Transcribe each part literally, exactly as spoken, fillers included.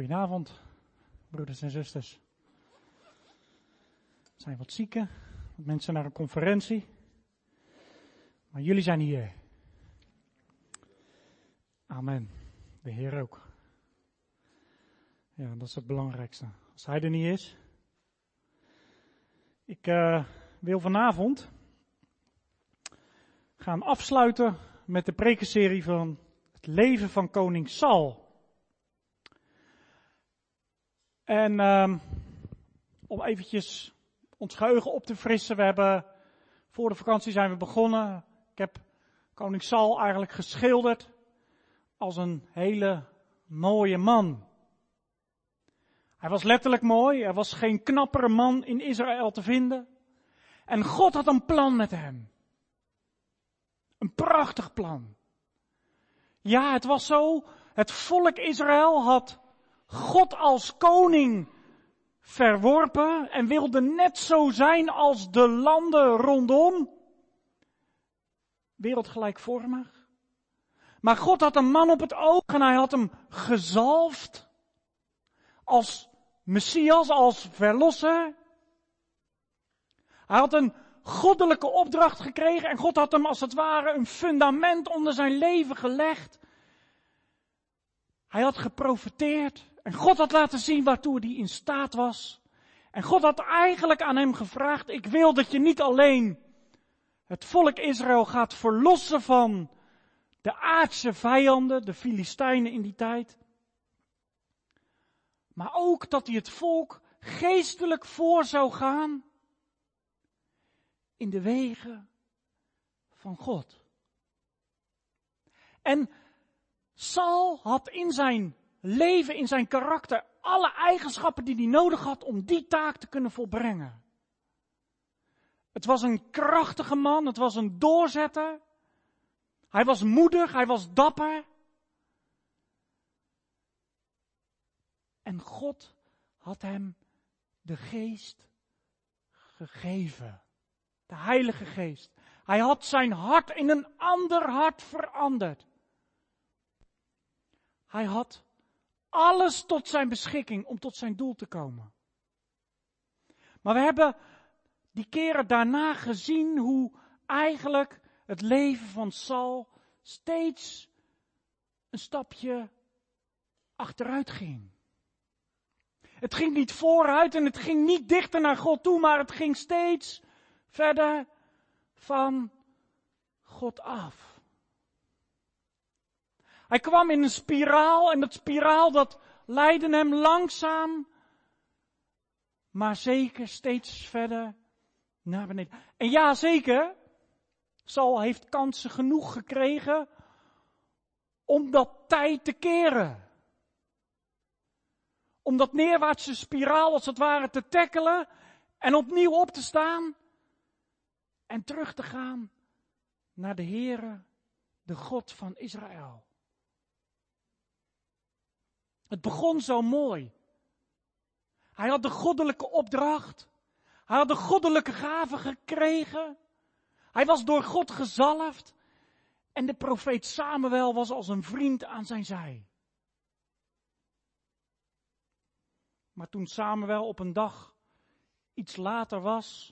Goedenavond, broeders en zusters. Er zijn wat zieken, wat mensen naar een conferentie. Maar jullie zijn hier. Amen. De Heer ook. Ja, dat is het belangrijkste. Als Hij er niet is. Ik uh, wil vanavond gaan afsluiten met de prekenserie van het leven van koning Saul. En uh, om eventjes ons geheugen op te frissen, we hebben voor de vakantie zijn we begonnen. Ik heb koning Saul eigenlijk geschilderd als een hele mooie man. Hij was letterlijk mooi, er was geen knappere man in Israël te vinden. En God had een plan met hem. Een prachtig plan. Ja, het was zo, het volk Israël had God als koning verworpen en wilde net zo zijn als de landen rondom. Wereldgelijkvormig. Maar God had een man op het oog en hij had hem gezalfd als Messias, als verlosser. Hij had een goddelijke opdracht gekregen en God had hem als het ware een fundament onder zijn leven gelegd. Hij had geprofeteerd en God had laten zien waartoe hij in staat was. En God had eigenlijk aan hem gevraagd, ik wil dat je niet alleen het volk Israël gaat verlossen van de aardse vijanden, de Filistijnen in die tijd. Maar ook dat hij het volk geestelijk voor zou gaan in de wegen van God. En Saul had in zijn leven, in zijn karakter, alle eigenschappen die hij nodig had om die taak te kunnen volbrengen. Het was een krachtige man, het was een doorzetter. Hij was moedig, hij was dapper. En God had hem de geest gegeven. De Heilige Geest. Hij had zijn hart in een ander hart veranderd. Hij had alles tot zijn beschikking om tot zijn doel te komen. Maar we hebben die keren daarna gezien hoe eigenlijk het leven van Saul steeds een stapje achteruit ging. Het ging niet vooruit en het ging niet dichter naar God toe, maar het ging steeds verder van God af. Hij kwam in een spiraal en dat spiraal dat leidde hem langzaam, maar zeker steeds verder naar beneden. En ja, zeker, Saul heeft kansen genoeg gekregen om dat tij te keren. Om dat neerwaartse spiraal als het ware te tackelen en opnieuw op te staan en terug te gaan naar de Heere, de God van Israël. Het begon zo mooi. Hij had de goddelijke opdracht. Hij had de goddelijke gaven gekregen. Hij was door God gezalfd. En de profeet Samuel was als een vriend aan zijn zij. Maar toen Samuel op een dag iets later was,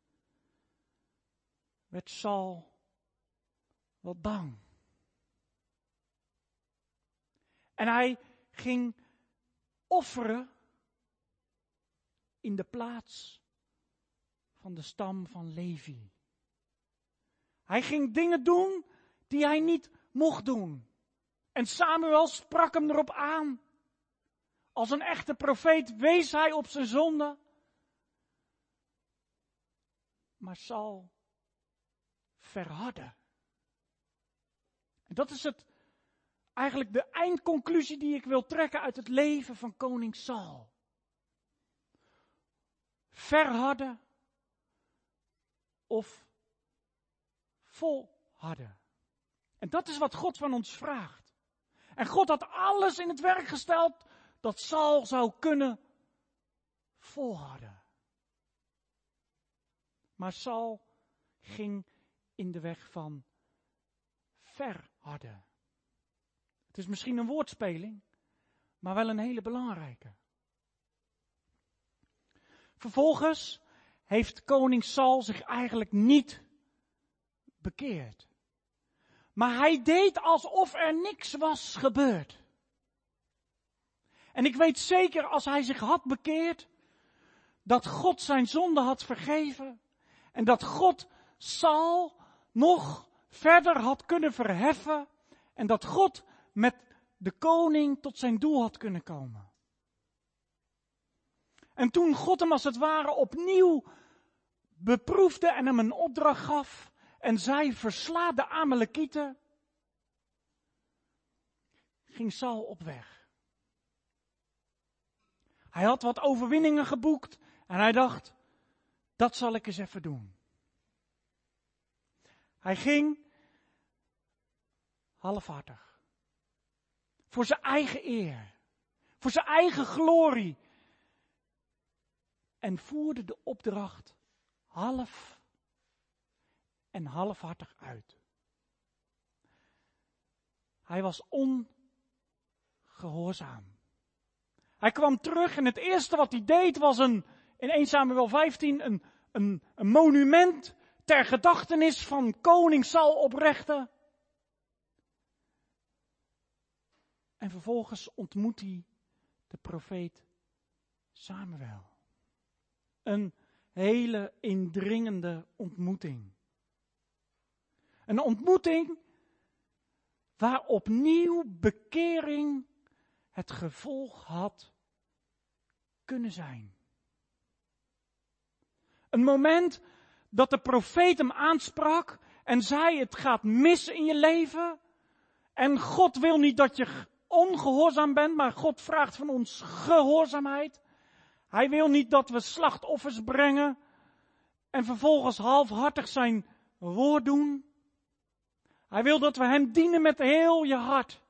werd Saul wat bang. En hij ging offeren in de plaats van de stam van Levi. Hij ging dingen doen die hij niet mocht doen. En Samuel sprak hem erop aan. Als een echte profeet wees hij op zijn zonde. Maar Saul verhardde. En dat is het, eigenlijk de eindconclusie die ik wil trekken uit het leven van koning Saul. Verharden of volharden. En dat is wat God van ons vraagt. En God had alles in het werk gesteld dat Saul zou kunnen volharden. Maar Saul ging in de weg van verharden. Het is misschien een woordspeling, maar wel een hele belangrijke. Vervolgens heeft koning Saul zich eigenlijk niet bekeerd. Maar hij deed alsof er niks was gebeurd. En ik weet zeker, als hij zich had bekeerd, dat God zijn zonde had vergeven. En dat God Saul nog verder had kunnen verheffen. En dat God met de koning tot zijn doel had kunnen komen. En toen God hem als het ware opnieuw beproefde en hem een opdracht gaf. En zei, versla de Amalekieten. Ging Saul op weg. Hij had wat overwinningen geboekt. En hij dacht, dat zal ik eens even doen. Hij ging halfhartig. Voor zijn eigen eer. Voor zijn eigen glorie. En voerde de opdracht half en halfhartig uit. Hij was ongehoorzaam. Hij kwam terug en het eerste wat hij deed was een, in eerste Samuel vijftien een, een, een monument ter gedachtenis van koning Saul oprichten. En vervolgens ontmoet hij de profeet Samuel. Een hele indringende ontmoeting. Een ontmoeting waar opnieuw bekering het gevolg had kunnen zijn. Een moment dat de profeet hem aansprak en zei, het gaat mis in je leven. En God wil niet dat je ongehoorzaam bent, maar God vraagt van ons gehoorzaamheid. Hij wil niet dat we slachtoffers brengen en vervolgens halfhartig zijn woord doen. Hij wil dat we hem dienen met heel je hart.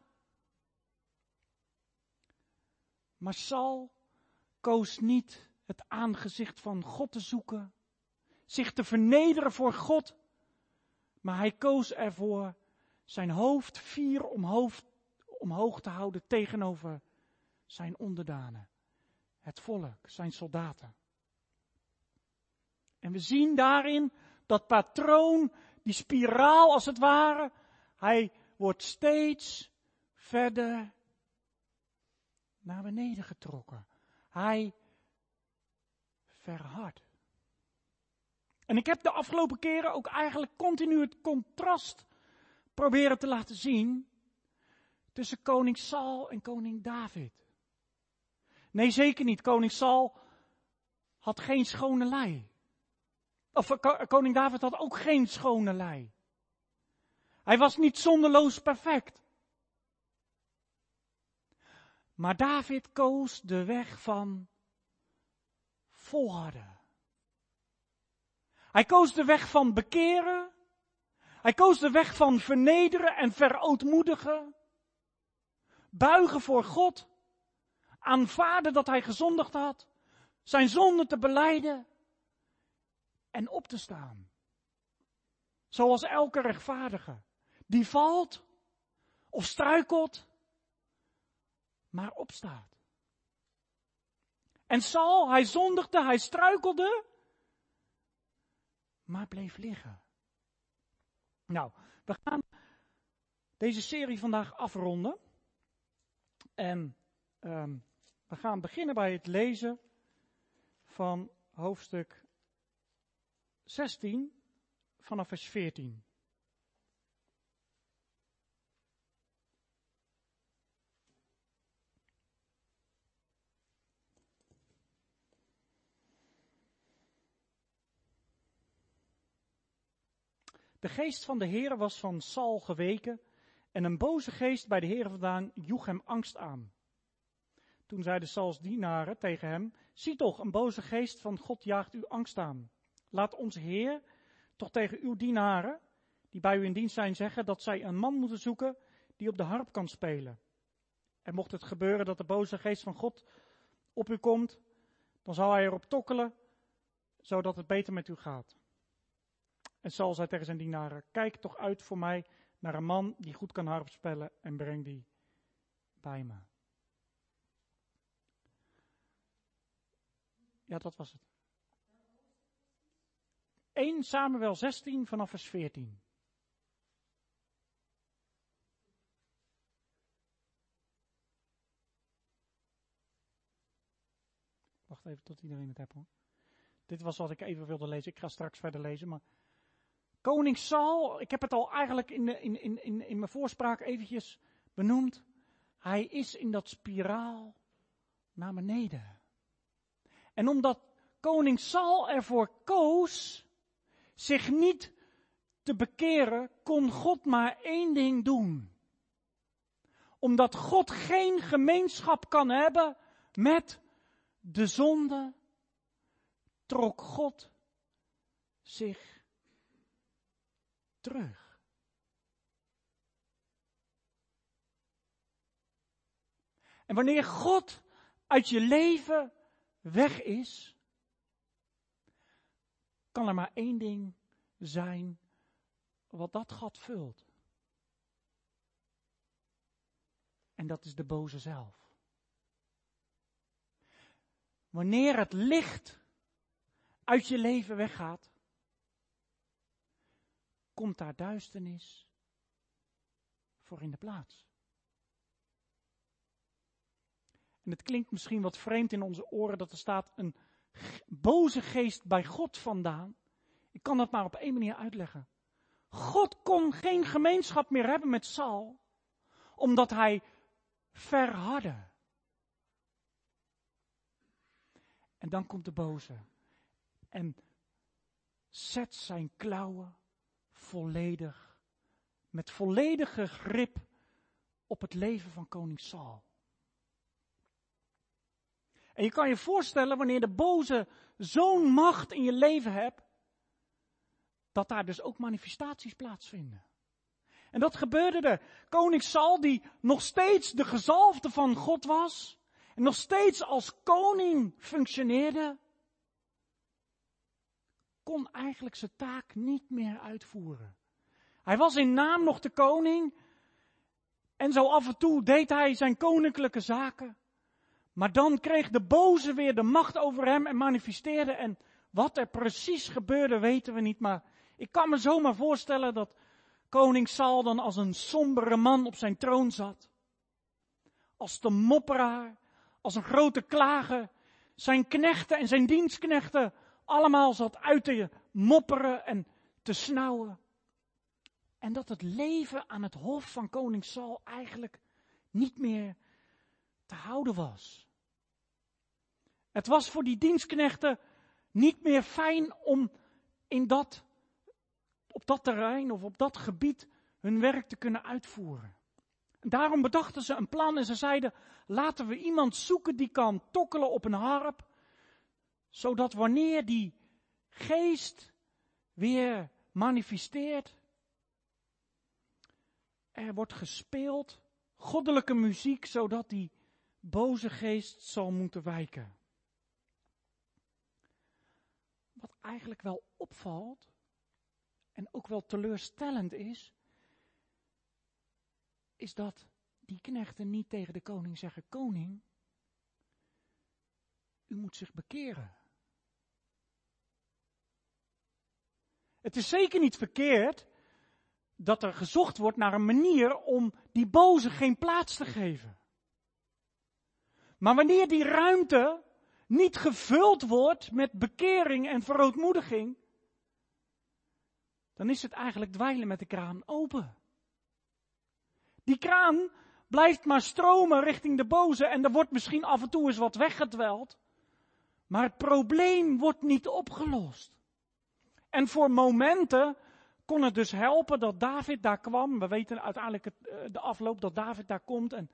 Maar Saul koos niet het aangezicht van God te zoeken, zich te vernederen voor God, maar hij koos ervoor zijn hoofd fier omhoog, omhoog te houden tegenover zijn onderdanen, het volk, zijn soldaten. En we zien daarin dat patroon, die spiraal als het ware, hij wordt steeds verder naar beneden getrokken. Hij verhardt. En ik heb de afgelopen keren ook eigenlijk continu het contrast proberen te laten zien tussen koning Saul en koning David. Nee, zeker niet. Koning Saul had geen schone lei. Of koning David had ook geen schone lei. Hij was niet zonderloos perfect. Maar David koos de weg van volharden. Hij koos de weg van bekeren. Hij koos de weg van vernederen en verootmoedigen. Buigen voor God. Aanvaarden dat hij gezondigd had. Zijn zonde te belijden. En op te staan. Zoals elke rechtvaardige. Die valt. Of struikelt. Maar opstaat. En Saul, hij zondigde, hij struikelde. Maar bleef liggen. Nou, we gaan deze serie vandaag afronden. En um, we gaan beginnen bij het lezen van hoofdstuk zestien vanaf vers veertien. De geest van de Heere was van Saul geweken en een boze geest bij de Heere vandaan joeg hem angst aan. Toen zeiden Sauls dienaren tegen hem, zie toch, een boze geest van God jaagt u angst aan. Laat onze Heer toch tegen uw dienaren, die bij u in dienst zijn, zeggen dat zij een man moeten zoeken die op de harp kan spelen. En mocht het gebeuren dat de boze geest van God op u komt, dan zal hij erop tokkelen, zodat het beter met u gaat. En Saul zei tegen zijn dienaren, kijk toch uit voor mij naar een man die goed kan harp spelen en breng die bij me. Ja, dat was het. Eerste Samuel zestien vanaf vers veertien. Wacht even tot iedereen het heeft hoor. Dit was wat ik even wilde lezen. Ik ga straks verder lezen. Maar koning Saul, ik heb het al eigenlijk in, de, in, in, in, in mijn voorspraak eventjes benoemd. Hij is in dat spiraal naar beneden. En omdat koning Saul ervoor koos zich niet te bekeren, kon God maar één ding doen. Omdat God geen gemeenschap kan hebben met de zonde, trok God zich terug. En wanneer God uit je leven weg is, kan er maar één ding zijn wat dat gat vult. En dat is de boze zelf. Wanneer het licht uit je leven weggaat, komt daar duisternis voor in de plaats. En het klinkt misschien wat vreemd in onze oren dat er staat een boze geest bij God vandaan. Ik kan dat maar op één manier uitleggen. God kon geen gemeenschap meer hebben met Saul, omdat hij verhardde. En dan komt de boze en zet zijn klauwen volledig, met volledige grip op het leven van koning Saul. En je kan je voorstellen, wanneer de boze zo'n macht in je leven hebt, dat daar dus ook manifestaties plaatsvinden. En dat gebeurde er. Koning Saul, die nog steeds de gezalfde van God was, en nog steeds als koning functioneerde, kon eigenlijk zijn taak niet meer uitvoeren. Hij was in naam nog de koning, en zo af en toe deed hij zijn koninklijke zaken. Maar dan kreeg de boze weer de macht over hem en manifesteerde. En wat er precies gebeurde weten we niet. Maar ik kan me zomaar voorstellen dat koning Saul dan als een sombere man op zijn troon zat. Als de mopperaar, als een grote klager. Zijn knechten en zijn dienstknechten allemaal zat uit te mopperen en te snauwen. En dat het leven aan het hof van koning Saul eigenlijk niet meer te houden was. Het was voor die dienstknechten niet meer fijn om in dat, op dat terrein of op dat gebied hun werk te kunnen uitvoeren. En daarom bedachten ze een plan en ze zeiden, laten we iemand zoeken die kan tokkelen op een harp, zodat wanneer die geest weer manifesteert, er wordt gespeeld, goddelijke muziek, zodat die boze geest zal moeten wijken. Wat eigenlijk wel opvalt, en ook wel teleurstellend is, is dat die knechten niet tegen de koning zeggen, koning, u moet zich bekeren. Het is zeker niet verkeerd dat er gezocht wordt naar een manier om die boze geen plaats te geven. Maar wanneer die ruimte niet gevuld wordt met bekering en verootmoediging, dan is het eigenlijk dweilen met de kraan open. Die kraan blijft maar stromen richting de boze en er wordt misschien af en toe eens wat weggedweld, maar het probleem wordt niet opgelost. En voor momenten kon het dus helpen dat David daar kwam. We weten uiteindelijk het, de afloop dat David daar komt. En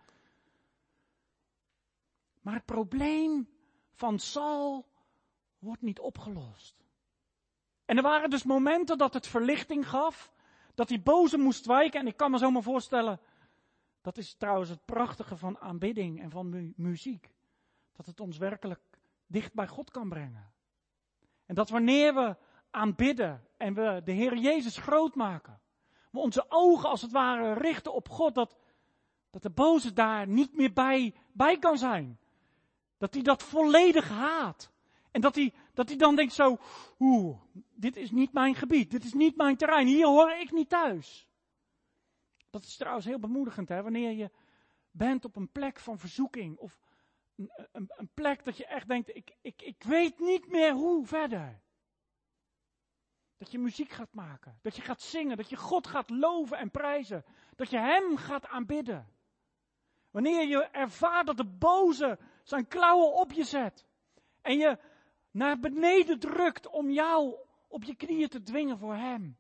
maar het probleem van Saul wordt niet opgelost. En er waren dus momenten dat het verlichting gaf, dat die boze moest wijken. En ik kan me zomaar voorstellen, dat is trouwens het prachtige van aanbidding en van mu- muziek. Dat het ons werkelijk dicht bij God kan brengen. En dat wanneer we aanbidden en we de Heer Jezus groot maken, we onze ogen als het ware richten op God, dat, dat de boze daar niet meer bij, bij kan zijn. Dat hij dat volledig haat. En dat hij, dat hij dan denkt zo, oeh, dit is niet mijn gebied, dit is niet mijn terrein, hier hoor ik niet thuis. Dat is trouwens heel bemoedigend, hè, wanneer je bent op een plek van verzoeking. Of een, een, een plek dat je echt denkt, ik, ik, ik weet niet meer hoe verder. Dat je muziek gaat maken, dat je gaat zingen, dat je God gaat loven en prijzen. Dat je Hem gaat aanbidden. Wanneer je ervaart dat de boze zijn klauwen op je zet. En je naar beneden drukt om jou op je knieën te dwingen voor Hem.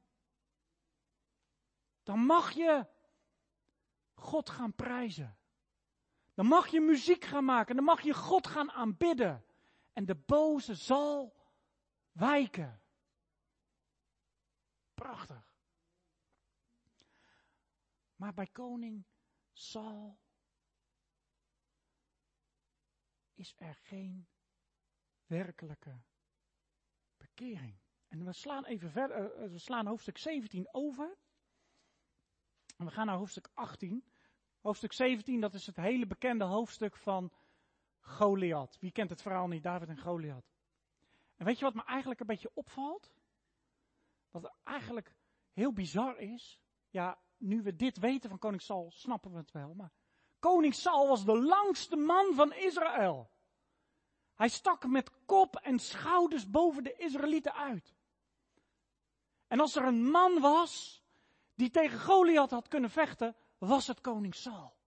Dan mag je God gaan prijzen. Dan mag je muziek gaan maken. Dan mag je God gaan aanbidden. En de boze zal wijken. Prachtig. Maar bij koning Saul is er geen werkelijke bekering. En we slaan even verder, uh, we slaan hoofdstuk zeventien over. En we gaan naar hoofdstuk achttien. Hoofdstuk zeventien, dat is het hele bekende hoofdstuk van Goliath. Wie kent het verhaal niet, David en Goliath? En weet je wat me eigenlijk een beetje opvalt? Wat eigenlijk heel bizar is. Ja, nu we dit weten van koning Saul, snappen we het wel. Maar koning Saul was de langste man van Israël. Hij stak met kop en schouders boven de Israëlieten uit. En als er een man was die tegen Goliath had kunnen vechten, was het koning Saul.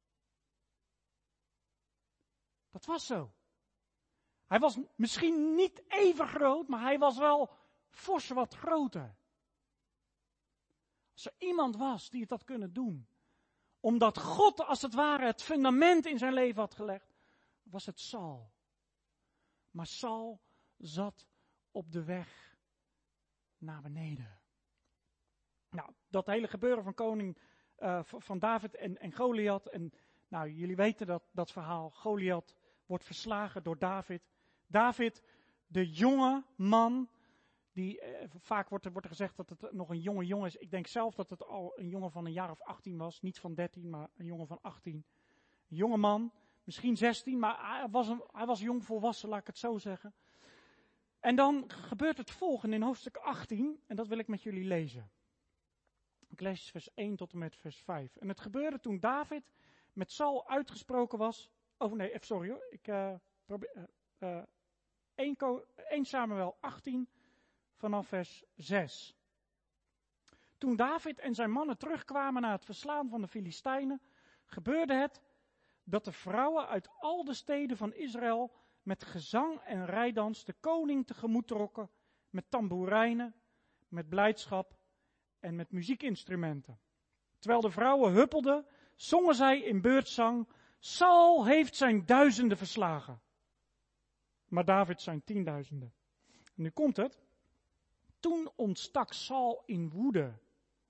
Dat was zo. Hij was misschien niet even groot, maar hij was wel fors wat groter. Als er iemand was die het had kunnen doen, omdat God als het ware het fundament in zijn leven had gelegd, was het Saul. Maar Saul zat op de weg naar beneden. Nou, dat hele gebeuren van koning, uh, van David en, en Goliath. En nou, jullie weten dat, dat verhaal. Goliath wordt verslagen door David. David, de jonge man, die, uh, vaak wordt er, wordt er gezegd dat het nog een jonge jongen is. Ik denk zelf dat het al een jongen van een jaar of achttien was. Niet van dertien, maar een jongen van achttien. Een jonge man, misschien zestien, maar hij was, een, hij was jong volwassen, laat ik het zo zeggen. En dan gebeurt het volgende in hoofdstuk achttien, en dat wil ik met jullie lezen. Ik lees vers één tot en met vers vijf. En het gebeurde toen David met Saul uitgesproken was. Oh nee, sorry hoor. Ik uh, probeer. Uh, uh, één Samuel achttien vanaf vers zes. Toen David en zijn mannen terugkwamen na het verslaan van de Filistijnen, gebeurde het dat de vrouwen uit al de steden van Israël met gezang en rijdans de koning tegemoet trokken, met tamboerijnen, met blijdschap en met muziekinstrumenten. Terwijl de vrouwen huppelden, zongen zij in beurtzang, Saul heeft zijn duizenden verslagen, maar David zijn tienduizenden. En nu komt het. Toen ontstak Saul in woede.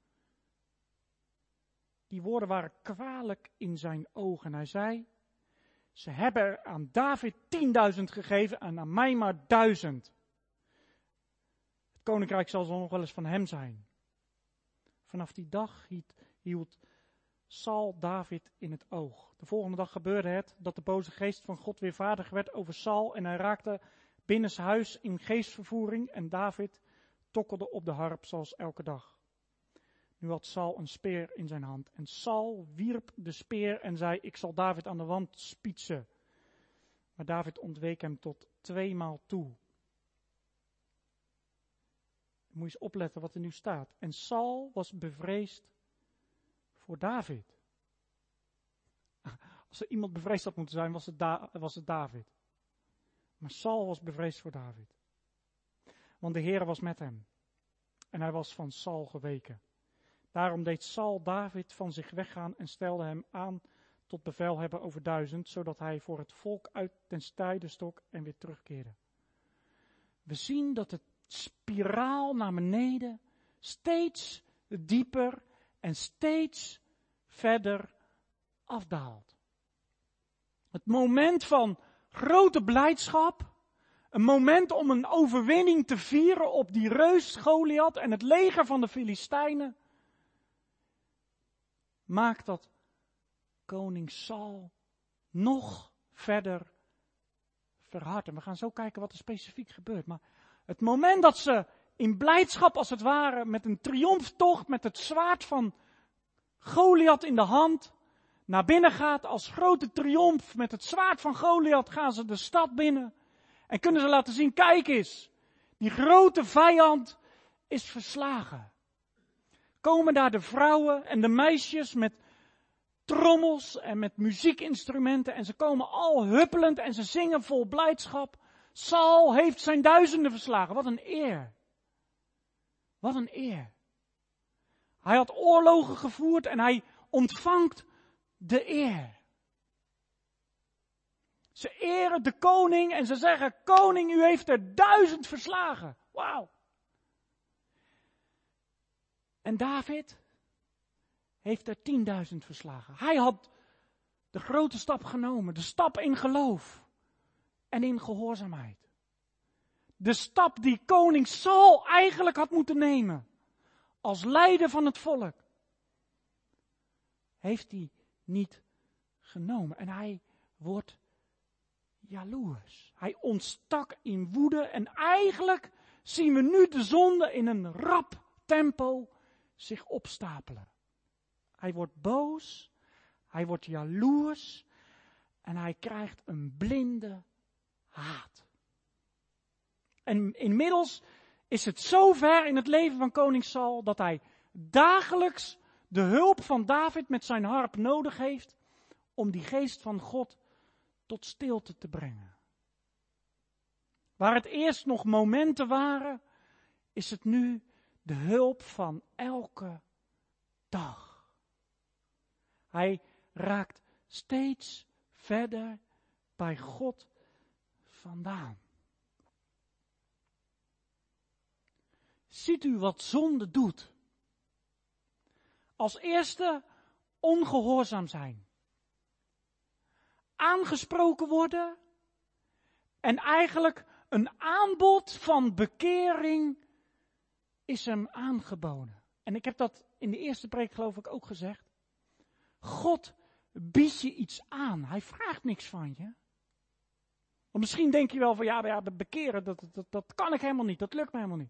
Die woorden waren kwalijk in zijn ogen. Hij zei, ze hebben er aan David tienduizend gegeven en aan mij maar duizend. Het koninkrijk zal zo nog wel eens van hem zijn. Vanaf die dag hield Saul David in het oog. De volgende dag gebeurde het dat de boze geest van God weer vaardig werd over Saul en hij raakte binnenshuis in geestvervoering en David tokkelde op de harp zoals elke dag. Nu had Saul een speer in zijn hand en Saul wierp de speer en zei, ik zal David aan de wand spietsen. Maar David ontweek hem tot tweemaal toe. Moet je eens opletten wat er nu staat. En Saul was bevreesd voor David. Als er iemand bevreesd had moeten zijn, was het, da- was het David. Maar Saul was bevreesd voor David. Want de Heer was met hem. En hij was van Saul geweken. Daarom deed Saul David van zich weggaan en stelde hem aan tot bevelhebber over duizend, zodat hij voor het volk uit ten strijde stok en weer terugkeerde. We zien dat de spiraal naar beneden steeds dieper en steeds verder afdaalt. Het moment van grote blijdschap, een moment om een overwinning te vieren op die reus Goliath en het leger van de Filistijnen, maakt dat koning Saul nog verder verhard. En we gaan zo kijken wat er specifiek gebeurt. Maar het moment dat ze in blijdschap als het ware met een triomftocht met het zwaard van Goliath in de hand naar binnen gaat als grote triomf met het zwaard van Goliath gaan ze de stad binnen. En kunnen ze laten zien, kijk eens, die grote vijand is verslagen. Komen daar de vrouwen en de meisjes met trommels en met muziekinstrumenten en ze komen al huppelend en ze zingen vol blijdschap. Saul heeft zijn duizenden verslagen. Wat een eer. Wat een eer. Hij had oorlogen gevoerd en hij ontvangt de eer. Ze eren de koning en ze zeggen, koning, u heeft er duizend verslagen. Wauw. En David heeft er tienduizend verslagen. Hij had de grote stap genomen. De stap in geloof en in gehoorzaamheid. De stap die koning Saul eigenlijk had moeten nemen. Als leider van het volk. Heeft hij niet genomen. En hij wordt jaloers. Hij ontstak in woede. En eigenlijk zien we nu de zonde in een rap tempo zich opstapelen. Hij wordt boos. Hij wordt jaloers. En hij krijgt een blinde haat. En inmiddels is het zo ver in het leven van koning Saul dat hij dagelijks de hulp van David met zijn harp nodig heeft om die geest van God tot stilte te brengen. Waar het eerst nog momenten waren, is het nu de hulp van elke dag. Hij raakt steeds verder bij God vandaan. Ziet u wat zonde doet? Als eerste ongehoorzaam zijn. Aangesproken worden. En eigenlijk een aanbod van bekering is hem aangeboden. En ik heb dat in de eerste preek geloof ik ook gezegd. God biedt je iets aan. Hij vraagt niks van je. Want misschien denk je wel van ja, ja bekeren, dat, dat, dat kan ik helemaal niet. Dat lukt me helemaal niet.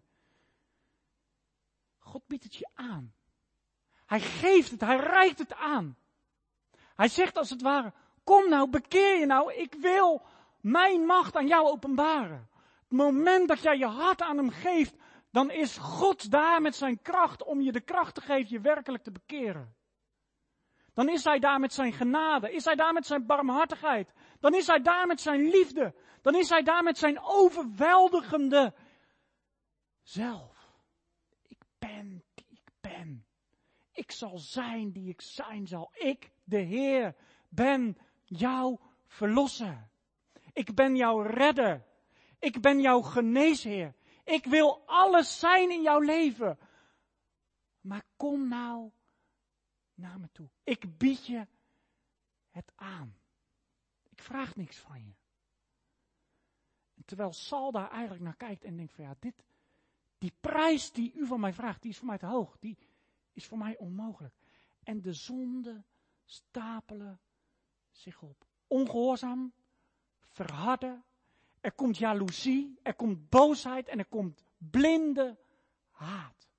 God biedt het je aan. Hij geeft het, hij reikt het aan. Hij zegt als het ware, kom nou, bekeer je nou, ik wil mijn macht aan jou openbaren. Het moment dat jij je hart aan hem geeft, dan is God daar met zijn kracht om je de kracht te geven je werkelijk te bekeren. Dan is hij daar met zijn genade, is hij daar met zijn barmhartigheid, dan is hij daar met zijn liefde, dan is hij daar met zijn overweldigende zelf. Ik ben die ik ben. Ik zal zijn die ik zijn zal. Ik, de Heer, ben jouw verlosser. Ik ben jouw redder. Ik ben jouw geneesheer. Ik wil alles zijn in jouw leven. Maar kom nou naar me toe. Ik bied je het aan. Ik vraag niks van je. En terwijl Saul daar eigenlijk naar kijkt en denkt van ja, dit, die prijs die u van mij vraagt, die is voor mij te hoog. Die is voor mij onmogelijk. En de zonden stapelen zich op. Ongehoorzaam, verharden. Er komt jaloezie, er komt boosheid en er komt blinde haat.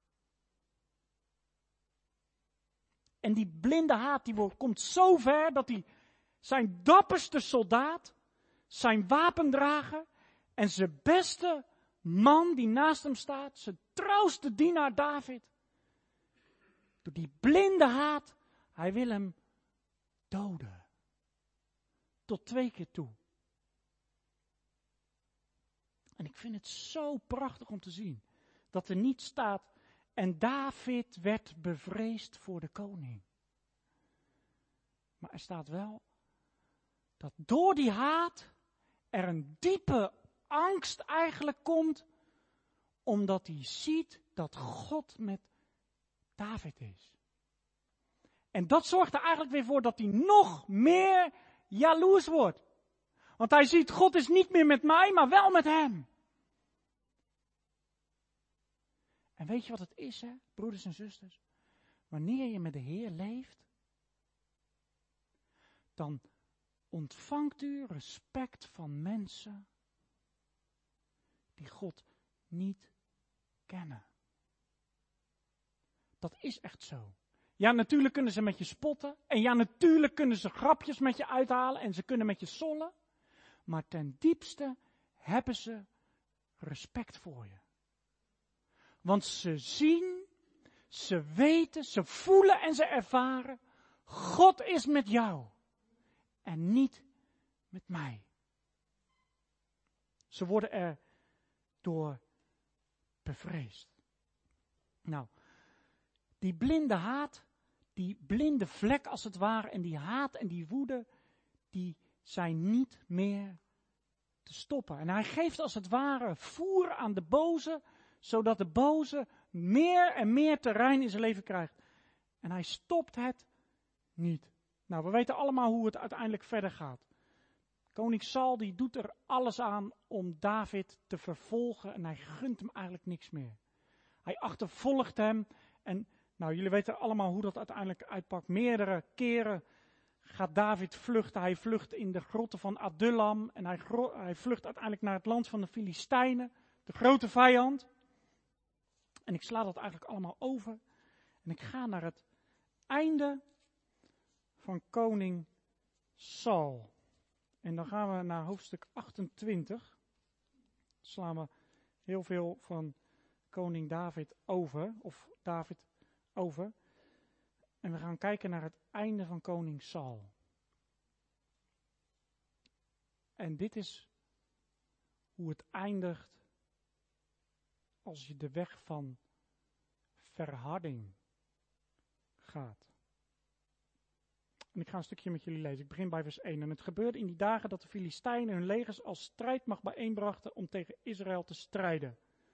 En die blinde haat die wordt, komt zo ver dat hij zijn dapperste soldaat, zijn wapendrager en zijn beste man die naast hem staat, zijn trouwste dienaar David, door die blinde haat, hij wil hem doden. Tot twee keer toe. En ik vind het zo prachtig om te zien dat er niet staat, en David werd bevreesd voor de koning. Maar er staat wel dat door die haat er een diepe angst eigenlijk komt, omdat hij ziet dat God met David is. En dat zorgt er eigenlijk weer voor dat hij nog meer jaloers wordt. Want hij ziet, God is niet meer met mij, maar wel met hem. En weet je wat het is, hè, broeders en zusters? Wanneer je met de Heer leeft, dan ontvangt u respect van mensen die God niet kennen. Dat is echt zo. Ja, natuurlijk kunnen ze met je spotten. En ja, natuurlijk kunnen ze grapjes met je uithalen. En ze kunnen met je sollen. Maar ten diepste hebben ze respect voor je. Want ze zien, ze weten, ze voelen en ze ervaren. God is met jou. En niet met mij. Ze worden er door bevreesd. Nou, die blinde haat, die blinde vlek als het ware, en die haat en die woede, die zijn niet meer te stoppen. En hij geeft als het ware voer aan de boze, zodat de boze meer en meer terrein in zijn leven krijgt. En hij stopt het niet. Nou, we weten allemaal hoe het uiteindelijk verder gaat. Koning Saul die doet er alles aan om David te vervolgen en hij gunt hem eigenlijk niks meer. Hij achtervolgt hem en nou, jullie weten allemaal hoe dat uiteindelijk uitpakt. Meerdere keren gaat David vluchten. Hij vlucht in de grotten van Adullam en hij, gro- hij vlucht uiteindelijk naar het land van de Filistijnen, de grote vijand. En ik sla dat eigenlijk allemaal over en ik ga naar het einde van koning Saul. En dan gaan we naar hoofdstuk achtentwintig. Dan slaan we heel veel van koning David over, of David over. En we gaan kijken naar het einde van koning Saul. En dit is hoe het eindigt als je de weg van verharding gaat. En ik ga een stukje met jullie lezen. Ik begin bij vers één. En het gebeurde in die dagen dat de Filistijnen hun legers als strijdmacht bijeenbrachten om tegen Israël te strijden.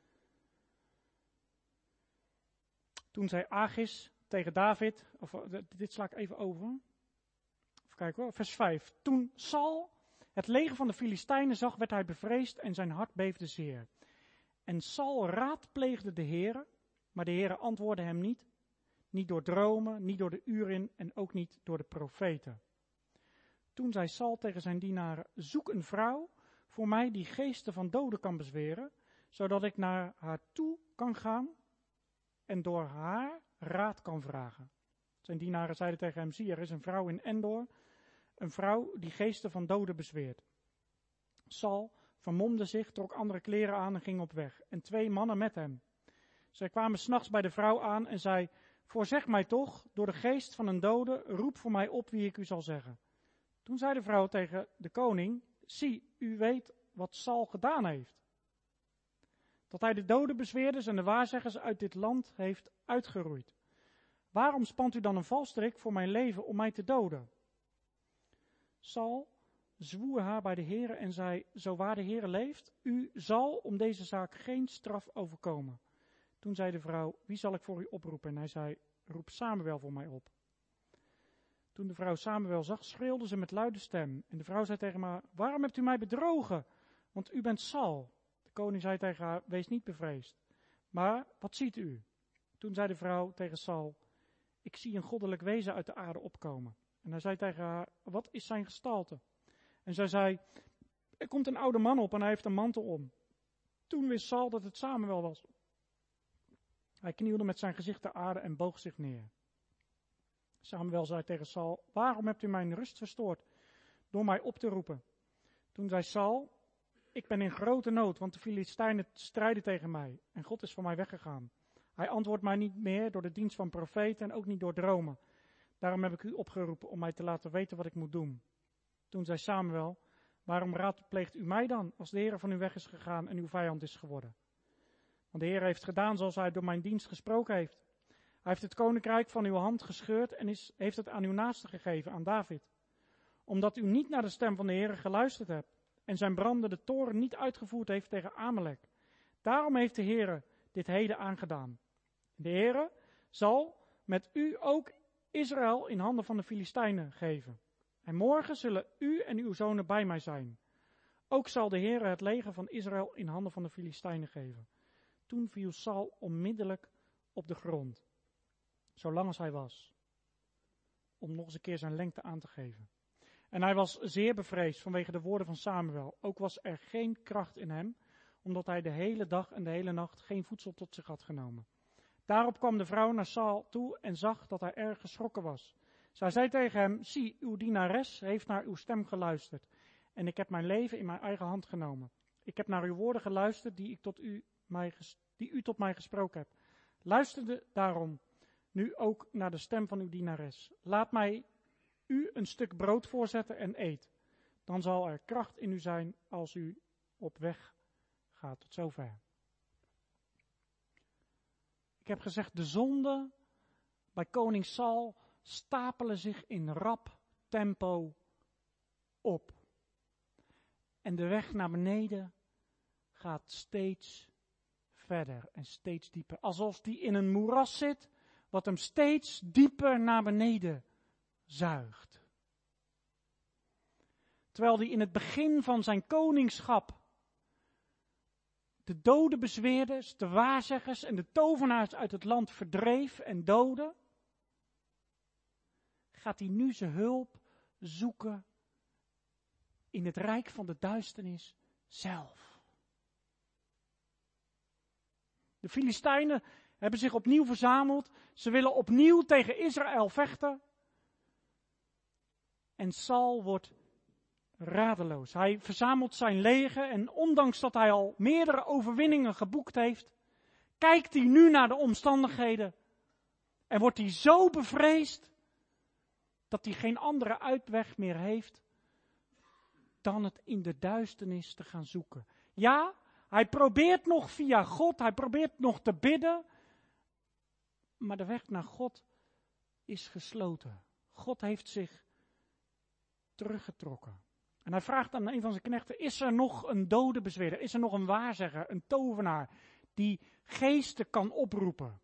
Toen zei Achis tegen David, of dit sla ik even over. Even kijken hoor, vers vijf. Toen Saul het leger van de Filistijnen zag, werd hij bevreesd en zijn hart beefde zeer. En Saul raadpleegde de Heere, maar de Heere antwoordde hem niet. Niet door dromen, niet door de urin en ook niet door de profeten. Toen zei Saul tegen zijn dienaren, zoek een vrouw voor mij die geesten van doden kan bezweren, zodat ik naar haar toe kan gaan en door haar raad kan vragen. Zijn dienaren zeiden tegen hem, zie, er is een vrouw in Endor, een vrouw die geesten van doden bezweert. Saul vermomde zich, trok andere kleren aan en ging op weg. En twee mannen met hem. Zij kwamen 's nachts bij de vrouw aan en zei, voorzeg mij toch, door de geest van een dode, roep voor mij op wie ik u zal zeggen. Toen zei de vrouw tegen de koning, zie, u weet wat Saul gedaan heeft. Dat hij de doden bezweerders en de waarzeggers uit dit land heeft uitgeroeid. Waarom spant u dan een valstrik voor mijn leven om mij te doden? Saul zwoer haar bij de Heere en zei, zo waar de Heere leeft, u zal om deze zaak geen straf overkomen. Toen zei de vrouw, wie zal ik voor u oproepen? En hij zei, roep Samuel voor mij op. Toen de vrouw Samuel zag, schreeuwde ze met luide stem. En de vrouw zei tegen haar, waarom hebt u mij bedrogen? Want u bent Saul. De koning zei tegen haar, wees niet bevreesd. Maar, wat ziet u? Toen zei de vrouw tegen Saul, ik zie een goddelijk wezen uit de aarde opkomen. En hij zei tegen haar, wat is zijn gestalte? En zij zei, er komt een oude man op en hij heeft een mantel om. Toen wist Saul dat het Samuel was. Hij knielde met zijn gezicht ter aarde en boog zich neer. Samuel zei tegen Saul, waarom hebt u mijn rust verstoord door mij op te roepen? Toen zei Saul, ik ben in grote nood, want de Filistijnen strijden tegen mij en God is van mij weggegaan. Hij antwoordt mij niet meer door de dienst van profeten en ook niet door dromen. Daarom heb ik u opgeroepen om mij te laten weten wat ik moet doen. Toen zei Samuel, waarom raadpleegt u mij dan, als de Heer van u weg is gegaan en uw vijand is geworden? Want de Heer heeft gedaan zoals hij door mijn dienst gesproken heeft. Hij heeft het koninkrijk van uw hand gescheurd en is, heeft het aan uw naaste gegeven, aan David. Omdat u niet naar de stem van de Heer geluisterd hebt en zijn brandende toren niet uitgevoerd heeft tegen Amalek. Daarom heeft de Heer dit heden aangedaan. De Heer zal met u ook Israël in handen van de Filistijnen geven. En morgen zullen u en uw zonen bij mij zijn. Ook zal de Heer het leger van Israël in handen van de Filistijnen geven. Toen viel Saul onmiddellijk op de grond, zolang als hij was, om nog eens een keer zijn lengte aan te geven. En hij was zeer bevreesd vanwege de woorden van Samuel. Ook was er geen kracht in hem, omdat hij de hele dag en de hele nacht geen voedsel tot zich had genomen. Daarop kwam de vrouw naar Saul toe en zag dat hij erg geschrokken was. Zij zei tegen hem, zie, uw dienares heeft naar uw stem geluisterd. En ik heb mijn leven in mijn eigen hand genomen. Ik heb naar uw woorden geluisterd die, ik tot u, mij ges, die u tot mij gesproken hebt. Luisterde daarom nu ook naar de stem van uw dienares. Laat mij u een stuk brood voorzetten en eet. Dan zal er kracht in u zijn als u op weg gaat. Tot zover. Ik heb gezegd, de zonden bij koning Saul stapelen zich in rap tempo op. En de weg naar beneden gaat steeds verder en steeds dieper. Alsof die in een moeras zit, wat hem steeds dieper naar beneden zuigt. Terwijl hij in het begin van zijn koningschap de doden bezweerders, de waarzeggers en de tovenaars uit het land verdreef en doodde, gaat hij nu zijn hulp zoeken in het rijk van de duisternis zelf. De Filistijnen hebben zich opnieuw verzameld. Ze willen opnieuw tegen Israël vechten. En Saul wordt radeloos. Hij verzamelt zijn leger en ondanks dat hij al meerdere overwinningen geboekt heeft, kijkt hij nu naar de omstandigheden en wordt hij zo bevreesd dat hij geen andere uitweg meer heeft dan het in de duisternis te gaan zoeken. Ja, hij probeert nog via God, hij probeert nog te bidden, maar de weg naar God is gesloten. God heeft zich teruggetrokken. En hij vraagt aan een van zijn knechten, is er nog een dode bezweerder? Is er nog een waarzegger, een tovenaar, die geesten kan oproepen?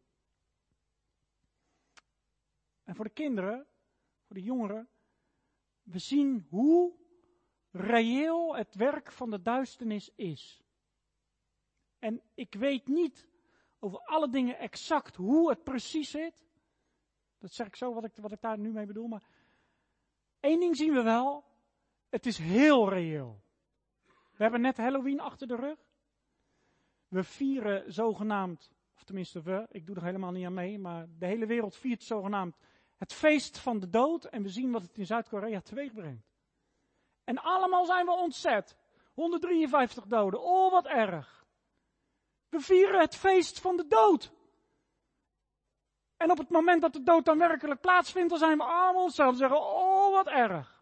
En voor de kinderen, voor de jongeren, we zien hoe reëel het werk van de duisternis is. En ik weet niet over alle dingen exact hoe het precies zit. Dat zeg ik zo wat ik, wat ik daar nu mee bedoel. Maar één ding zien we wel. Het is heel reëel. We hebben net Halloween achter de rug. We vieren zogenaamd, of tenminste we, ik doe er helemaal niet aan mee, maar de hele wereld viert zogenaamd het feest van de dood. En we zien wat het in Zuid-Korea teweeg brengt. En allemaal zijn we ontzet. honderddrieënvijftig doden. Oh, wat erg. We vieren het feest van de dood. En op het moment dat de dood dan werkelijk plaatsvindt, dan zijn we allemaal onszelf zeggen, oh, wat erg.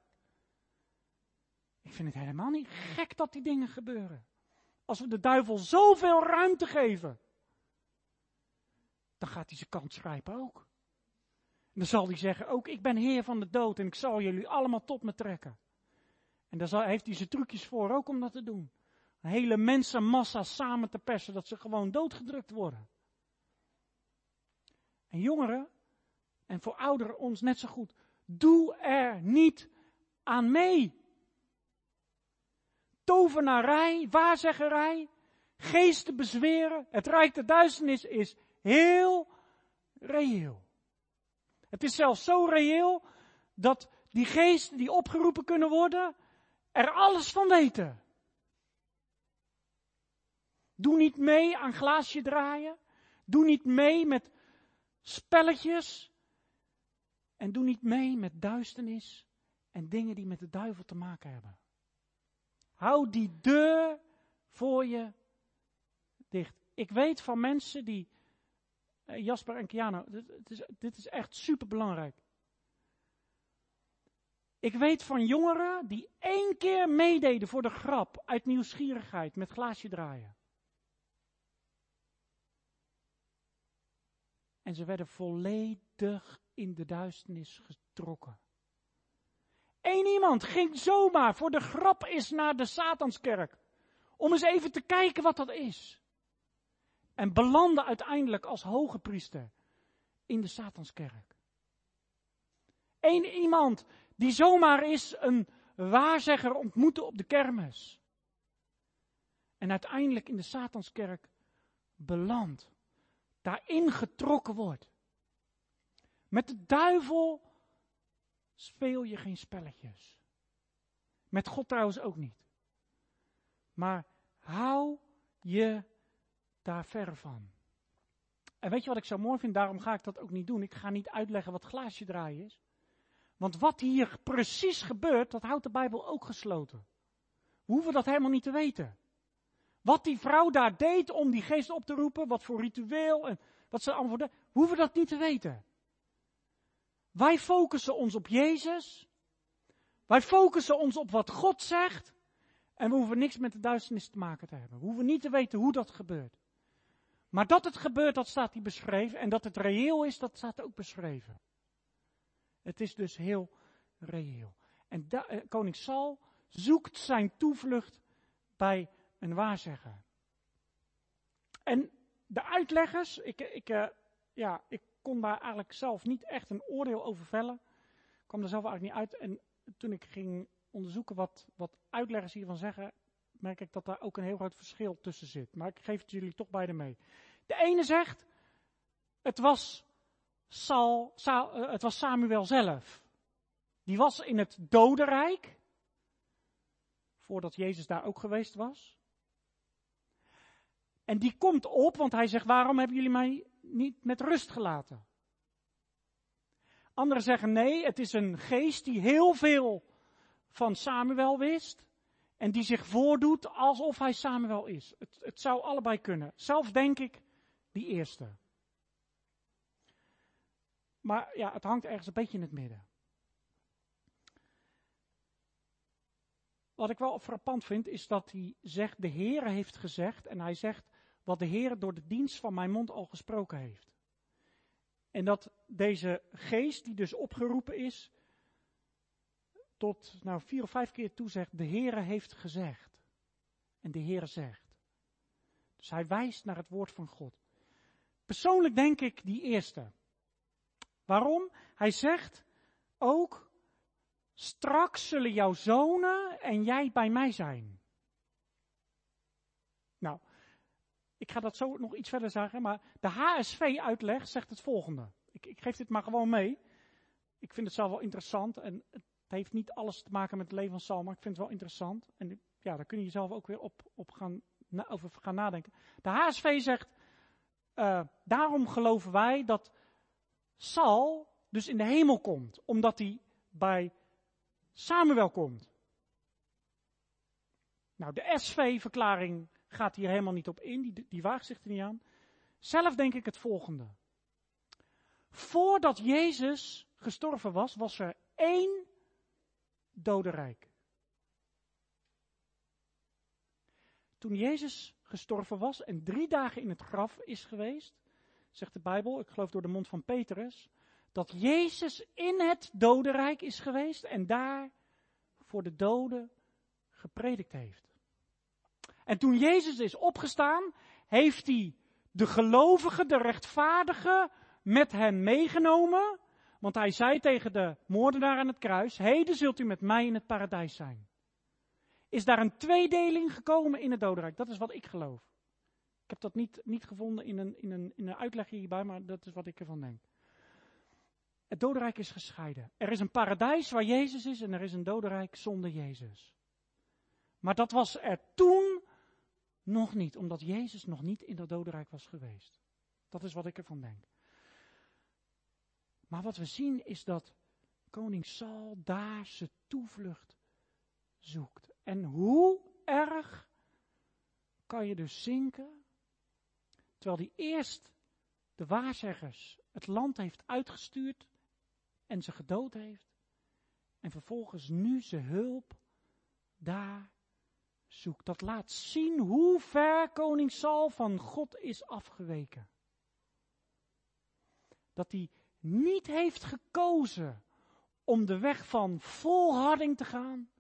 Ik vind het helemaal niet gek dat die dingen gebeuren. Als we de duivel zoveel ruimte geven, dan gaat hij zijn kans grijpen ook. En dan zal hij zeggen, ook ik ben heer van de dood en ik zal jullie allemaal tot me trekken. En daar zal, heeft hij zijn trucjes voor ook om dat te doen. Een hele mensenmassa samen te persen, dat ze gewoon doodgedrukt worden. En jongeren, en voor ouderen ons net zo goed, doe er niet aan mee. Tovenarij, waarzeggerij, geesten bezweren, het rijk der duisternis is heel reëel. Het is zelfs zo reëel dat die geesten die opgeroepen kunnen worden, er alles van weten. Doe niet mee aan glaasje draaien. Doe niet mee met spelletjes. En doe niet mee met duisternis en dingen die met de duivel te maken hebben. Hou die deur voor je dicht. Ik weet van mensen die, Jasper en Kiano, dit is, dit is echt superbelangrijk. Ik weet van jongeren die één keer meededen voor de grap uit nieuwsgierigheid met glaasje draaien. En ze werden volledig in de duisternis getrokken. Eén iemand ging zomaar voor de grap eens naar de Satanskerk. Om eens even te kijken wat dat is. En belandde uiteindelijk als hoge priester in de Satanskerk. Eén iemand die zomaar eens een waarzegger ontmoette op de kermis. En uiteindelijk in de Satanskerk belandt. Daarin getrokken wordt. Met de duivel speel je geen spelletjes. Met God trouwens ook niet. Maar hou je daar ver van. En weet je wat ik zo mooi vind? Daarom ga ik dat ook niet doen. Ik ga niet uitleggen wat glaasje draaien is. Want wat hier precies gebeurt, dat houdt de Bijbel ook gesloten. We hoeven dat helemaal niet te weten. Wat die vrouw daar deed om die geest op te roepen, wat voor ritueel en wat ze allemaal voor de, we hoeven dat niet te weten. Wij focussen ons op Jezus. Wij focussen ons op wat God zegt. En we hoeven niks met de duisternis te maken te hebben. We hoeven niet te weten hoe dat gebeurt. Maar dat het gebeurt, dat staat hier beschreven. En dat het reëel is, dat staat ook beschreven. Het is dus heel reëel. En da, eh, koning Saul zoekt zijn toevlucht bij een waarzegger. En de uitleggers, ik, ik, uh, ja, ik kon daar eigenlijk zelf niet echt een oordeel over vellen. Ik kwam er zelf eigenlijk niet uit. En toen ik ging onderzoeken wat, wat uitleggers hiervan zeggen, merk ik dat daar ook een heel groot verschil tussen zit. Maar ik geef het jullie toch beide mee. De ene zegt, het was, Saul, Sa, uh, het was Samuel zelf. Die was in het dodenrijk, voordat Jezus daar ook geweest was. En die komt op, want hij zegt, waarom hebben jullie mij niet met rust gelaten? Anderen zeggen, nee, het is een geest die heel veel van Samuel wist. En die zich voordoet alsof hij Samuel is. Het, het zou allebei kunnen. Zelf denk ik die eerste. Maar ja, het hangt ergens een beetje in het midden. Wat ik wel frappant vind, is dat hij zegt, de Heere heeft gezegd, en hij zegt, wat de Heere door de dienst van mijn mond al gesproken heeft. En dat deze geest, die dus opgeroepen is, tot nou vier of vijf keer toe zegt, de Heere heeft gezegd. En de Heere zegt. Dus hij wijst naar het woord van God. Persoonlijk denk ik die eerste. Waarom? Hij zegt ook, straks zullen jouw zonen en jij bij mij zijn. Nou, ik ga dat zo nog iets verder zeggen, maar de H S V-uitleg zegt het volgende. Ik, ik geef dit maar gewoon mee. Ik vind het zelf wel interessant en het heeft niet alles te maken met het leven van Saul, maar ik vind het wel interessant. En ja, daar kun je zelf ook weer op, op gaan, na, over gaan nadenken. De H S V zegt, uh, daarom geloven wij dat Saul dus in de hemel komt, omdat hij bij Samuel komt. Nou, de S V-verklaring gaat hier helemaal niet op in, die, die waagt zich er niet aan. Zelf denk ik het volgende. Voordat Jezus gestorven was, was er één dodenrijk. Toen Jezus gestorven was en drie dagen in het graf is geweest, zegt de Bijbel, ik geloof door de mond van Petrus, dat Jezus in het dodenrijk is geweest en daar voor de doden gepredikt heeft. En toen Jezus is opgestaan, heeft hij de gelovigen, de rechtvaardigen, met hen meegenomen. Want hij zei tegen de moordenaar aan het kruis, heden zult u met mij in het paradijs zijn. Is daar een tweedeling gekomen in het dodenrijk? Dat is wat ik geloof. Ik heb dat niet, niet gevonden in een, in, een, in een uitleg hierbij, maar dat is wat ik ervan denk. Het dodenrijk is gescheiden. Er is een paradijs waar Jezus is en er is een dodenrijk zonder Jezus. Maar dat was er toen nog niet, omdat Jezus nog niet in dat dodenrijk was geweest. Dat is wat ik ervan denk. Maar wat we zien is dat koning Saul daar zijn toevlucht zoekt. En hoe erg kan je dus zinken, terwijl hij eerst de waarzeggers het land heeft uitgestuurd en ze gedood heeft, en vervolgens nu zijn hulp daar zoekt. Dat laat zien hoe ver koning Saul van God is afgeweken. Dat hij niet heeft gekozen om de weg van volharding te gaan,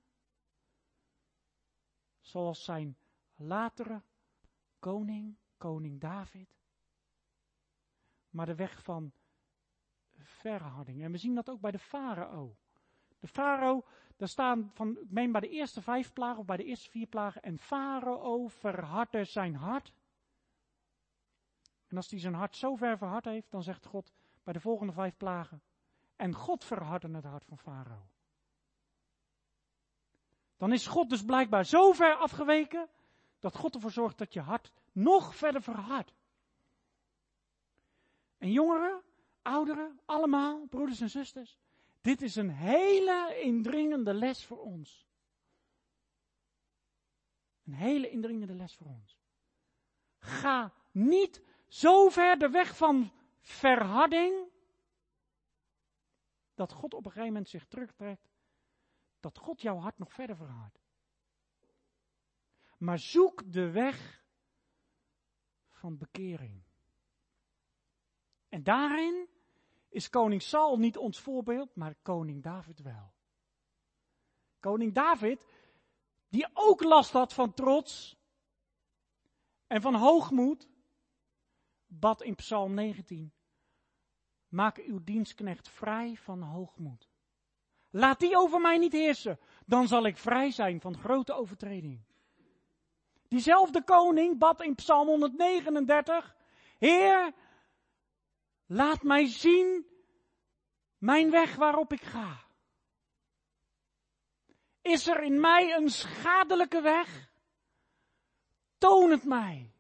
zoals zijn latere koning, koning David, maar de weg van verharding. En we zien dat ook bij de farao. De farao, daar staan van, ik meen bij de eerste vijf plagen of bij de eerste vier plagen, en farao verhardde zijn hart. En als hij zijn hart zo ver verhard heeft, dan zegt God bij de volgende vijf plagen, en God verhardde het hart van farao. Dan is God dus blijkbaar zo ver afgeweken, dat God ervoor zorgt dat je hart nog verder verhardt. En jongeren, ouderen, allemaal, broeders en zusters, dit is een hele indringende les voor ons. Een hele indringende les voor ons. Ga niet zo ver de weg van verharding, dat God op een gegeven moment zich terugtrekt, dat God jouw hart nog verder verhardt. Maar zoek de weg van bekering. En daarin is koning Saul niet ons voorbeeld, maar koning David wel. Koning David, die ook last had van trots en van hoogmoed, bad in Psalm negentien, maak uw dienstknecht vrij van hoogmoed. Laat die over mij niet heersen, dan zal ik vrij zijn van grote overtreding. Diezelfde koning bad in Psalm honderdnegenendertig, Heer, laat mij zien mijn weg waarop ik ga. Is er in mij een schadelijke weg? Toon het mij.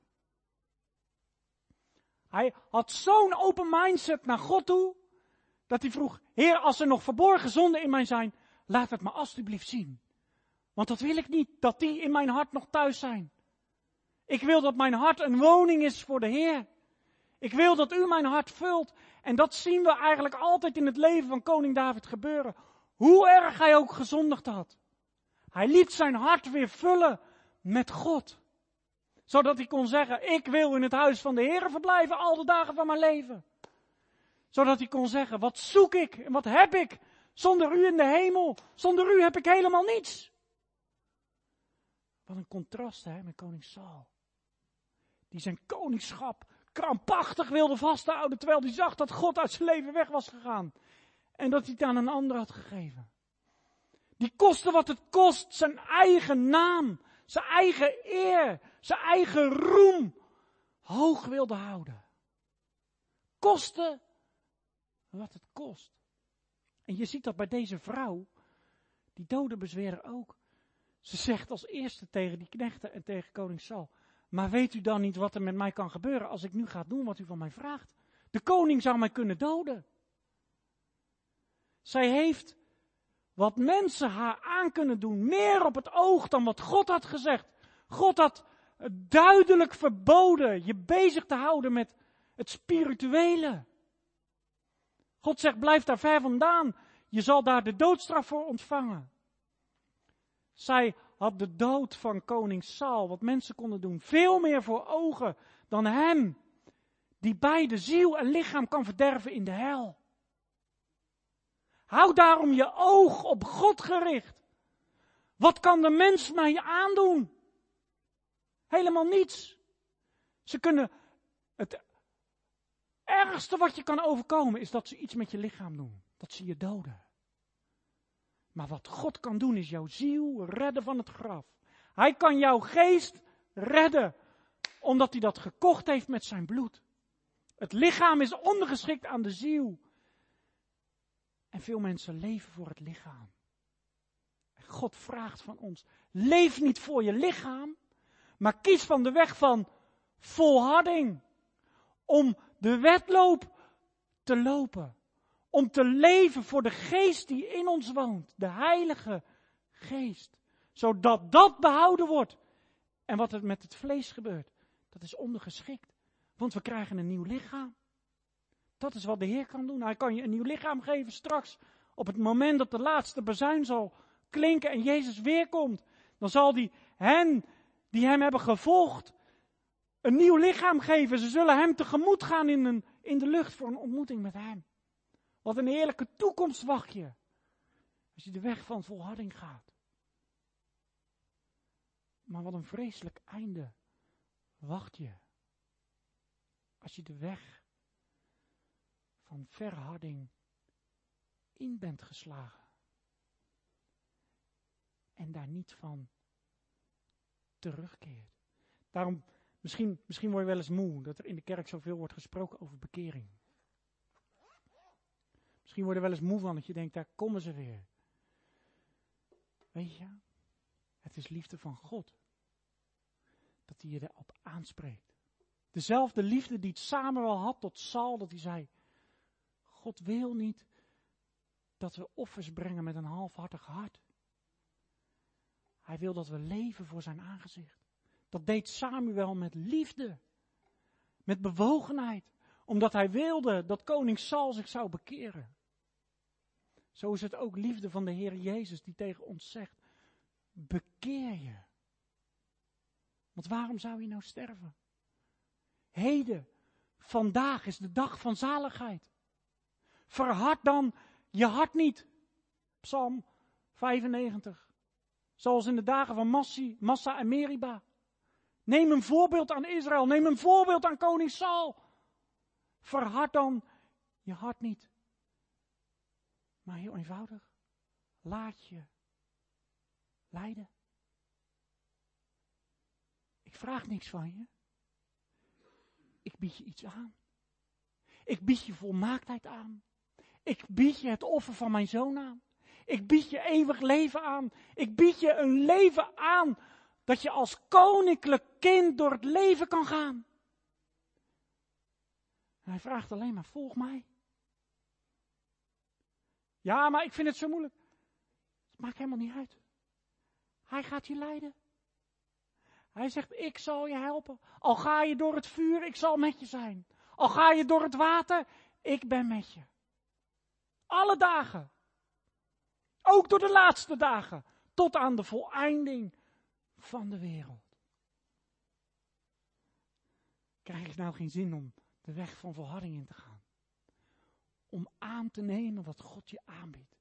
Hij had zo'n open mindset naar God toe, dat hij vroeg, Heer, als er nog verborgen zonden in mij zijn, laat het me alstublieft zien. Want dat wil ik niet, dat die in mijn hart nog thuis zijn. Ik wil dat mijn hart een woning is voor de Heer. Ik wil dat u mijn hart vult. En dat zien we eigenlijk altijd in het leven van koning David gebeuren. Hoe erg hij ook gezondigd had. Hij liet zijn hart weer vullen met God. Zodat hij kon zeggen, ik wil in het huis van de Heer verblijven al de dagen van mijn leven. Zodat hij kon zeggen, wat zoek ik en wat heb ik zonder u in de hemel. Zonder u heb ik helemaal niets. Wat een contrast hè, met koning Saul. Die zijn koningschap krampachtig wilde vasthouden, terwijl hij zag dat God uit zijn leven weg was gegaan. En dat hij het aan een ander had gegeven. Die kostte wat het kost, zijn eigen naam, zijn eigen eer, zijn eigen roem hoog wilde houden. Koste wat het kost. En je ziet dat bij deze vrouw, die dodenbezwerer ook. Ze zegt als eerste tegen die knechten en tegen koning Saul, maar weet u dan niet wat er met mij kan gebeuren als ik nu ga doen wat u van mij vraagt? De koning zou mij kunnen doden. Zij heeft wat mensen haar aan kunnen doen, meer op het oog dan wat God had gezegd. God had duidelijk verboden je bezig te houden met het spirituele. God zegt, blijf daar ver vandaan. Je zal daar de doodstraf voor ontvangen. Zij had de dood van koning Saul, wat mensen konden doen, veel meer voor ogen dan hem, die beide ziel en lichaam kan verderven in de hel. Hou daarom je oog op God gericht. Wat kan de mens mij aandoen? Helemaal niets. Ze kunnen, het ergste wat je kan overkomen is dat ze iets met je lichaam doen. Dat ze je doden. Maar wat God kan doen is jouw ziel redden van het graf. Hij kan jouw geest redden, omdat hij dat gekocht heeft met zijn bloed. Het lichaam is ondergeschikt aan de ziel. En veel mensen leven voor het lichaam. En God vraagt van ons, leef niet voor je lichaam, maar kies van de weg van volharding. Om de wedloop te lopen. Om te leven voor de geest die in ons woont. De heilige geest. Zodat dat behouden wordt. En wat er met het vlees gebeurt, dat is ondergeschikt. Want we krijgen een nieuw lichaam. Dat is wat de Heer kan doen. Hij kan je een nieuw lichaam geven straks. Op het moment dat de laatste bazuin zal klinken en Jezus weerkomt. Dan zal hij hen die hem hebben gevolgd een nieuw lichaam geven. Ze zullen hem tegemoet gaan in, een, in de lucht voor een ontmoeting met hem. Wat een heerlijke toekomst wacht je. Als je de weg van volharding gaat. Maar wat een vreselijk einde wacht je. Als je de weg van verharding in bent geslagen. En daar niet van terugkeert. Daarom, misschien, misschien word je wel eens moe dat er in de kerk zoveel wordt gesproken over bekering. Misschien word je er wel eens moe van dat je denkt, daar komen ze weer. Weet je, Het is liefde van God. Dat hij je erop aanspreekt. Dezelfde liefde die Samuel had tot Saul, dat hij zei, God wil niet dat we offers brengen met een halfhartig hart. Hij wil dat we leven voor zijn aangezicht. Dat deed Samuel met liefde. Met bewogenheid. Omdat hij wilde dat koning Saul zich zou bekeren. Zo is het ook liefde van de Heer Jezus die tegen ons zegt, bekeer je. Want waarom zou je nou sterven? Heden, vandaag is de dag van zaligheid. Verhard dan je hart niet. Psalm vijfennegentig. Zoals in de dagen van Massi, Massa en Meriba. Neem een voorbeeld aan Israël. Neem een voorbeeld aan koning Saul. Verhard dan je hart niet. Maar heel eenvoudig. Laat je leiden. Ik vraag niks van je. Ik bied je iets aan. Ik bied je volmaaktheid aan. Ik bied je het offer van mijn zoon aan. Ik bied je eeuwig leven aan. Ik bied je een leven aan dat je als koninklijk kind door het leven kan gaan. En hij vraagt alleen maar, volg mij. Ja, maar ik vind het zo moeilijk. Het maakt helemaal niet uit. Hij gaat je leiden. Hij zegt, ik zal je helpen. Al ga je door het vuur, ik zal met je zijn. Al ga je door het water, ik ben met je. Alle dagen. Ook door de laatste dagen. Tot aan de voleinding van de wereld. Krijg ik nou geen zin om de weg van volharding in te gaan? Om aan te nemen wat God je aanbiedt.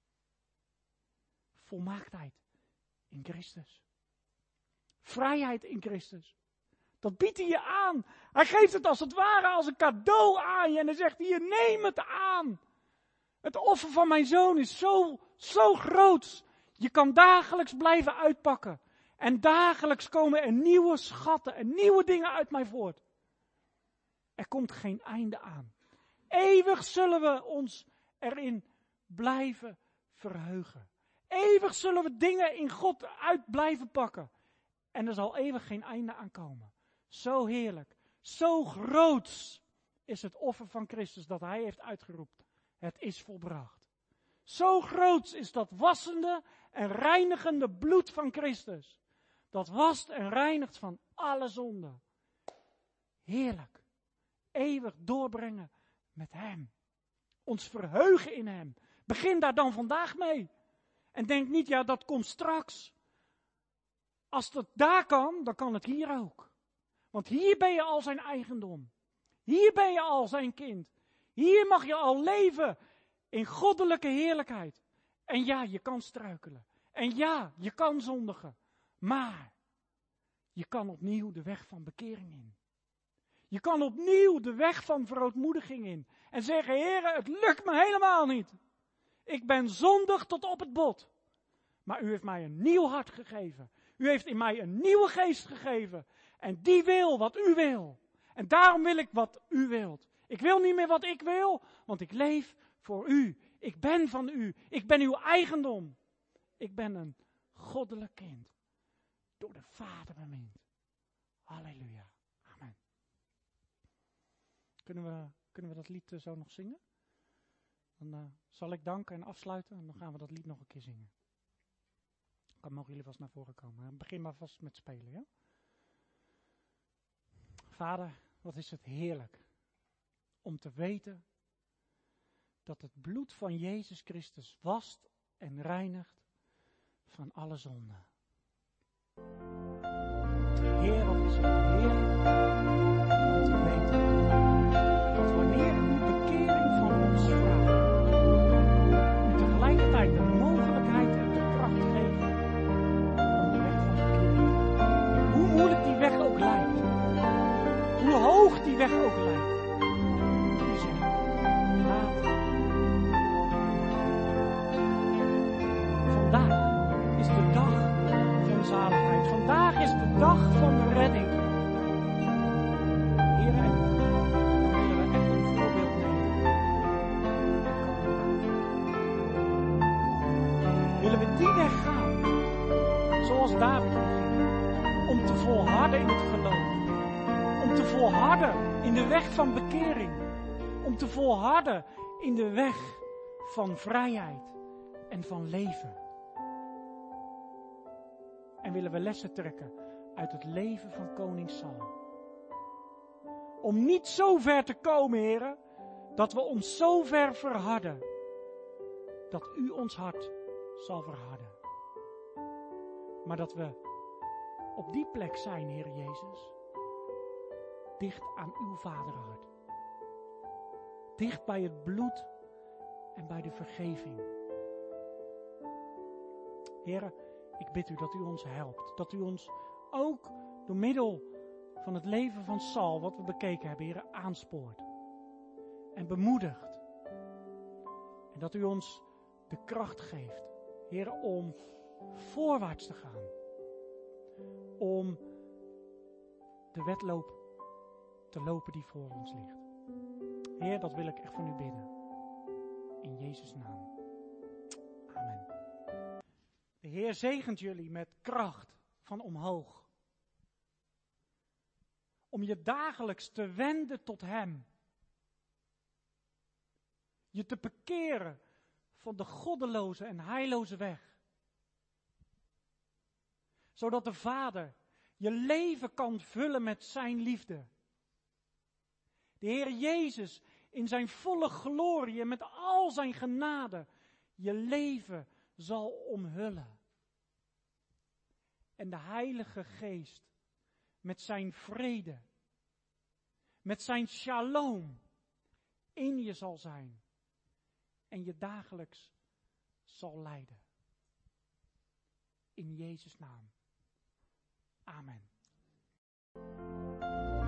Volmaaktheid in Christus. Vrijheid in Christus. Dat biedt hij je aan. Hij geeft het als het ware als een cadeau aan je. En hij zegt hier, neem het aan. Het offer van mijn zoon is zo, zo groot. Je kan dagelijks blijven uitpakken. En dagelijks komen er nieuwe schatten en nieuwe dingen uit mij voort. Er komt geen einde aan. Eeuwig zullen we ons erin blijven verheugen. Eeuwig zullen we dingen in God uit blijven pakken. En er zal eeuwig geen einde aan komen. Zo heerlijk, zo groots is het offer van Christus dat hij heeft uitgeroepen. Het is volbracht. Zo groots is dat wassende en reinigende bloed van Christus. Dat wast en reinigt van alle zonden. Heerlijk. Eeuwig doorbrengen met hem. Ons verheugen in hem. Begin daar dan vandaag mee. En denk niet, ja, dat komt straks. Als dat daar kan, dan kan het hier ook. Want hier ben je al zijn eigendom. Hier ben je al zijn kind. Hier mag je al leven in goddelijke heerlijkheid. En ja, je kan struikelen. En ja, je kan zondigen. Maar je kan opnieuw de weg van bekering in. Je kan opnieuw de weg van verootmoediging in. En zeggen, Heere, het lukt me helemaal niet. Ik ben zondig tot op het bot. Maar u heeft mij een nieuw hart gegeven. U heeft in mij een nieuwe geest gegeven. En die wil wat u wil. En daarom wil ik wat u wilt. Ik wil niet meer wat ik wil, want ik leef voor u. Ik ben van u. Ik ben uw eigendom. Ik ben een goddelijk kind. Door de Vader bemind. Halleluja. Amen. Kunnen we, kunnen we dat lied zo nog zingen? Dan uh, zal ik danken en afsluiten en dan gaan we dat lied nog een keer zingen. Dan mogen jullie vast naar voren komen. Begin maar vast met spelen, ja? Vader, wat is het heerlijk om te weten dat het bloed van Jezus Christus wast en reinigt van alle zonden. Heer, wat is het heerlijk om te weten dat wanneer u bekering van ons vraagt, u tegelijkertijd de mogelijkheid en de kracht geeft om de weg van bekering. Hoe moeilijk die weg ook lijkt, hoe hoog die weg ook lijkt. U zegt, laat. Vandaag is de dag van zaligheid. Vandaag is de dag van de redding. Heer, en dan willen we echt een voorbeeld nemen. Willen we die weg gaan? Zoals zoals David ging. Om te volharden in het geloof. Om te volharden in de weg van bekering. Om te volharden in de weg van vrijheid en van leven. En willen we lessen trekken uit het leven van koning Saul. Om niet zo ver te komen, heren, dat we ons zo ver verharden, dat u ons hart zal verharden. Maar dat we op die plek zijn, Heer Jezus, dicht aan uw vaderhart. Dicht bij het bloed en bij de vergeving. Heer, ik bid u dat u ons helpt. Dat u ons ook door middel van het leven van Saul, wat we bekeken hebben, Heer, aanspoort. En bemoedigt. En dat u ons de kracht geeft, Heer, om voorwaarts te gaan. Om de wedloop te lopen die voor ons ligt. Heer, dat wil ik echt van u bidden. In Jezus' naam. Amen. De Heer zegent jullie met kracht van omhoog. Om je dagelijks te wenden tot Hem. Je te bekeren van de goddeloze en heilloze weg. Zodat de Vader je leven kan vullen met zijn liefde. De Heer Jezus in zijn volle glorie en met al zijn genade je leven zal omhullen. En de Heilige Geest met zijn vrede, met zijn shalom in je zal zijn en je dagelijks zal leiden. In Jezus' naam. Amen.